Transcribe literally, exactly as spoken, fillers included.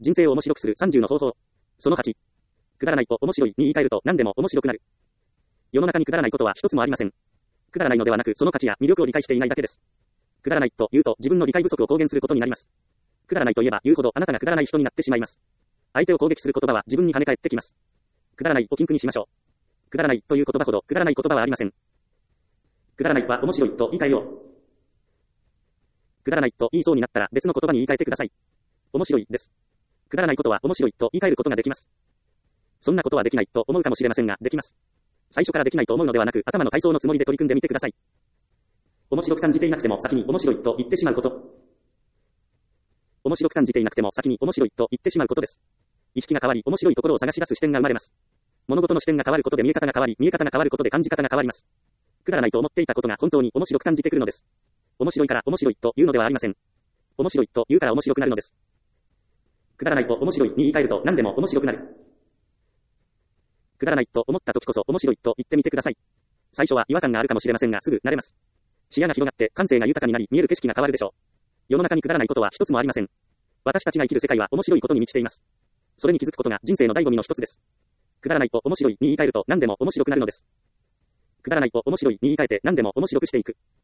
人生を面白くするさんじゅうの方法。そのはち。くだらないと面白いに言い換えると何でも面白くなる。世の中にくだらないことは一つもありません。くだらないのではなくその価値や魅力を理解していないだけです。くだらないと言うと自分の理解不足を公言することになります。くだらないと言えば言うほどあなたがくだらない人になってしまいます。相手を攻撃する言葉は自分に跳ね返ってきます。くだらないを禁句にしましょう。くだらないという言葉ほどくだらない言葉はありません。くだらないは面白いと言い換えよう。くだらないと言いそうになったら別の言葉に言い換えてください。面白いです。くだらないことは面白いと言い換えることができます。そんなことはできないと思うかもしれませんが、できます。最初からできないと思うのではなく、頭の体操のつもりで取り組んでみてください。面白く感じていなくても先に面白いと言ってしまうこと。面白く感じていなくても先に面白いと言ってしまうことです。意識が変わり、面白いところを探し出す視点が生まれます。物事の視点が変わることで見え方が変わり、見え方が変わることで感じ方が変わります。くだらないと思っていたことが本当に面白く感じてくるのです。面白いから面白いというのではありません。面白いと言うから面白くなるのです。くだらないと面白いに言い換えると何でも面白くなる。くだらないと思った時こそ面白いと言ってみてください。最初は違和感があるかもしれませんが、すぐ慣れます。視野が広がって感性が豊かになり、見える景色が変わるでしょう。世の中にくだらないことは一つもありません。私たちが生きる世界は面白いことに満ちています。それに気づくことが人生の醍醐味の一つです。くだらないと面白いに言い換えると何でも面白くなるのです。くだらないと面白いに言い換えて何でも面白くしていく。